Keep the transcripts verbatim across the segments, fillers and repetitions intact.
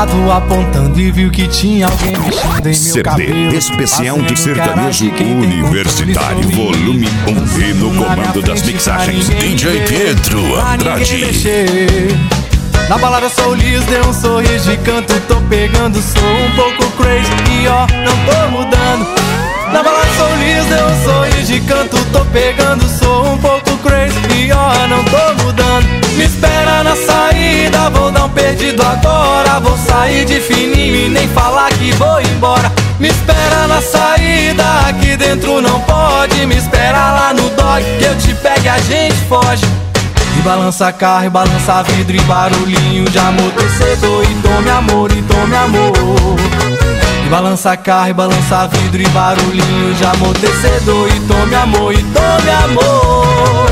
lado apontando e viu que tinha alguém mexendo em meu cabelo. C D especial de sertanejo universitário, volume um, e no comando das mixagens D J Pietro Andrade. Na balada sou o Liz, dei um sorriso de canto, tô pegando, sou um pouco crazy e ó, não tô mudando. Na balada sou o Liz, dei um sorriso de canto, tô pegando, sou um pouco crazy e ó, não tô mudando. Me espera na saída, vou dar um perdido agora, vou sair de fininho e nem falar que vou embora. Me espera na saída, aqui dentro não pode, me espera lá no dog, que eu te pego e a gente foge. E balança carro, e balança vidro, e barulhinho de amortecedor, e tome amor, e tome amor. E balança carro, e balança vidro, e barulhinho de amortecedor, e tome amor, e tome amor.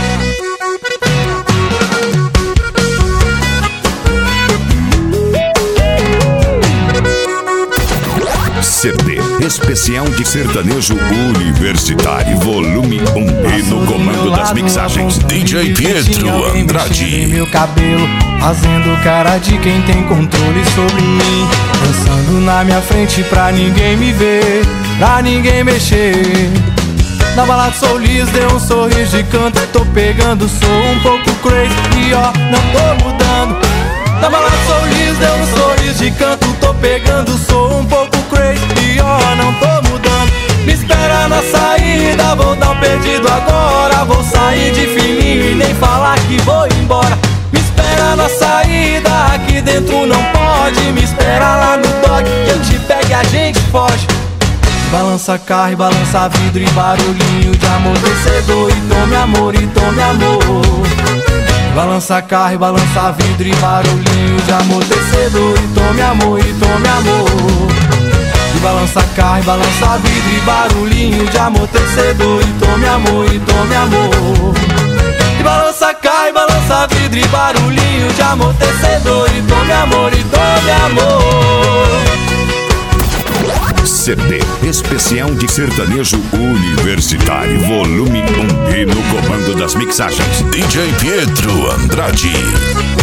C D especial de sertanejo universitário, volume um, e no comando das mixagens D J Pietro Andrade. Meu cabelo, fazendo cara de quem tem controle sobre mim, dançando na minha frente pra ninguém me ver, pra ninguém mexer. Na balada sou Liz, dei um sorriso de canto, tô pegando, sou um pouco crazy e ó, não tô mudando. Na balada sou Liz, dei um sorriso de canto, tô pegando, sou um pouco crazy e ó, não tô mudando. Me espera na saída, vou dar um perdido agora, vou sair de fininho e nem falar que vou embora. Me espera na saída, aqui dentro não pode, me espera lá no dog, que eu te pego e a gente foge. Balança carro, e balança vidro, e barulhinho de amortecedor, e tome amor, e tome amor. Balança carro, e balança vidro, e barulhinho de amortecedor, e tome amor, e tome amor. E balança carro, e balança vidro, e barulhinho de amortecedor, e tome amor, e tome amor. E balança carro, e balança vidro, e barulhinho de amortecedor, e tome amor, e tome amor. C D especial de sertanejo universitário, volume um, e no comando das mixagens D J Pietro Andrade.